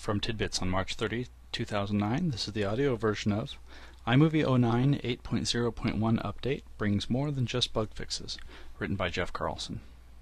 from Tidbits on March 30, 2009. This is the audio version of iMovie 09 8.0.1 Update Brings More Than Just Bug Fixes, written by Jeff Carlson.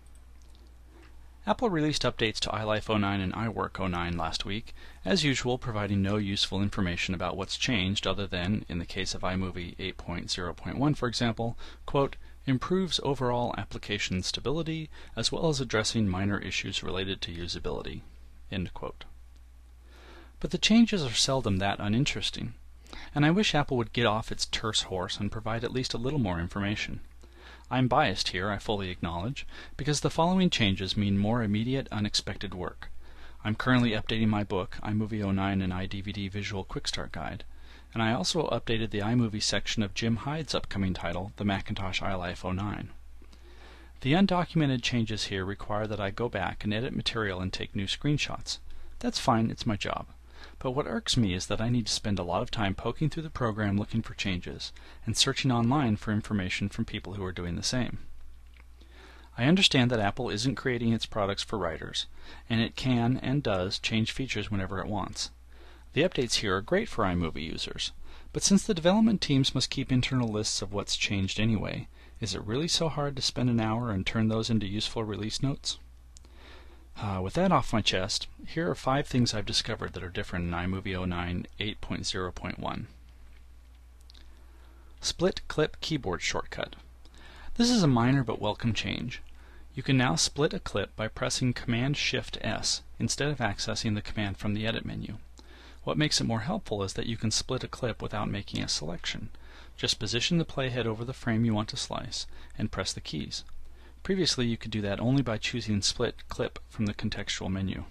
Apple released updates to iLife 09 and iWork 09 last week, as usual providing no useful information about what's changed other than, in the case of iMovie 8.0.1 for example, quote, improves overall application stability as well as addressing minor issues related to usability, end quote. But the changes are seldom that uninteresting, and I wish Apple would get off its terse horse and provide at least a little more information. I'm biased here, I fully acknowledge, because the following changes mean more immediate, unexpected work. I'm currently updating my book, iMovie 09 and iDVD Visual Quick Start Guide, and I also updated the iMovie section of Jim Hyde's upcoming title, The Macintosh iLife 09. The undocumented changes here require that I go back and edit material and take new screenshots. That's fine, it's my job. But what irks me is that I need to spend a lot of time poking through the program looking for changes, and searching online for information from people who are doing the same. I understand that Apple isn't creating its products for writers, and it can and does change features whenever it wants. The updates here are great for iMovie users, but since the development teams must keep internal lists of what's changed anyway, is it really so hard to spend an hour and turn those into useful release notes? With that off my chest, here are 5 things I've discovered that are different in iMovie 09 8.0.1. Split Clip Keyboard Shortcut. This is a minor but welcome change. You can now split a clip by pressing Command-Shift-S instead of accessing the command from the Edit menu. What makes it more helpful is that you can split a clip without making a selection. Just position the playhead over the frame you want to slice and press the keys. Previously you could do that only by choosing Split Clip from the contextual menu.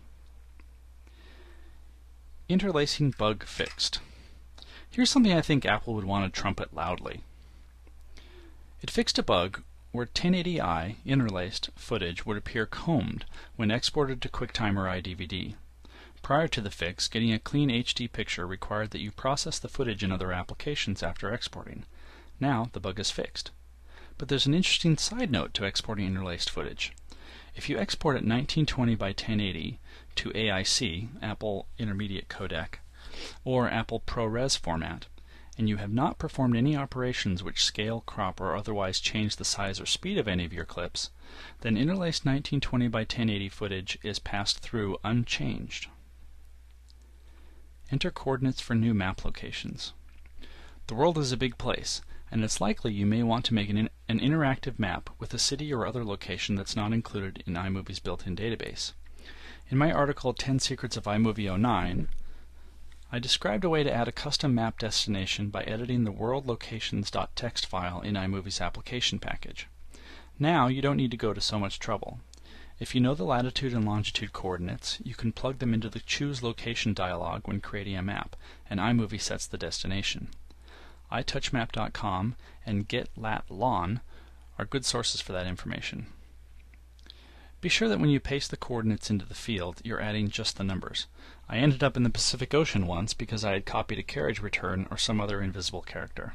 Interlacing bug fixed. Here's something I think Apple would want to trumpet loudly. It fixed a bug where 1080i interlaced footage would appear combed when exported to QuickTime or iDVD. Prior to the fix, getting a clean HD picture required that you process the footage in other applications after exporting. Now the bug is fixed. But there's an interesting side note to exporting interlaced footage. If you export at 1920 by 1080 to AIC, Apple Intermediate Codec, or Apple ProRes format, and you have not performed any operations which scale, crop, or otherwise change the size or speed of any of your clips, then interlaced 1920 by 1080 footage is passed through unchanged. Enter coordinates for new map locations. The world is a big place, and it's likely you may want to make an interactive map with a city or other location that's not included in iMovie's built-in database. In my article 10 Secrets of iMovie 09, I described a way to add a custom map destination by editing the worldlocations.txt file in iMovie's application package. Now you don't need to go to so much trouble. If you know the latitude and longitude coordinates, you can plug them into the Choose Location dialog when creating a map, and iMovie sets the destination. iTouchMap.com and GetLatLon are good sources for that information. Be sure that when you paste the coordinates into the field, you're adding just the numbers. I ended up in the Pacific Ocean once because I had copied a carriage return or some other invisible character.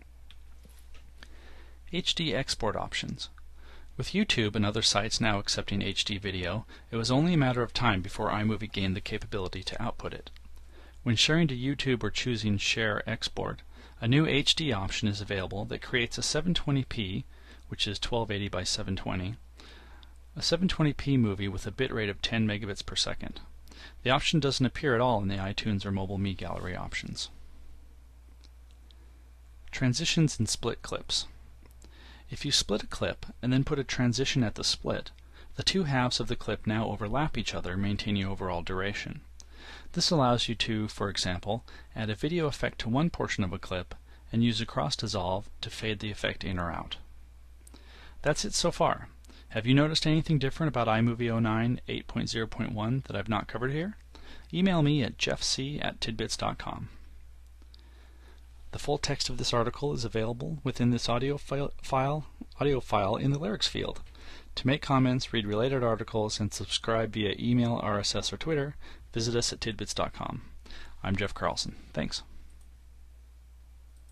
HD export options. With YouTube and other sites now accepting HD video, it was only a matter of time before iMovie gained the capability to output it. When sharing to YouTube or choosing Share Export, a new HD option is available that creates a 720p, which is 1280 by 720, a 720p movie with a bitrate of 10 megabits per second. The option doesn't appear at all in the iTunes or Mobile Me Gallery options. Transitions and split clips. If you split a clip and then put a transition at the split, the two halves of the clip now overlap each other, maintaining overall duration. This allows you to, for example, add a video effect to one portion of a clip and use a cross dissolve to fade the effect in or out. That's it so far. Have you noticed anything different about iMovie 09 8.0.1 that I've not covered here? Email me at jeffc@tidbits.com. The full text of this article is available within this audio file in the lyrics field. To make comments, read related articles, and subscribe via email, RSS, or Twitter, visit us at tidbits.com. I'm Jeff Carlson. Thanks.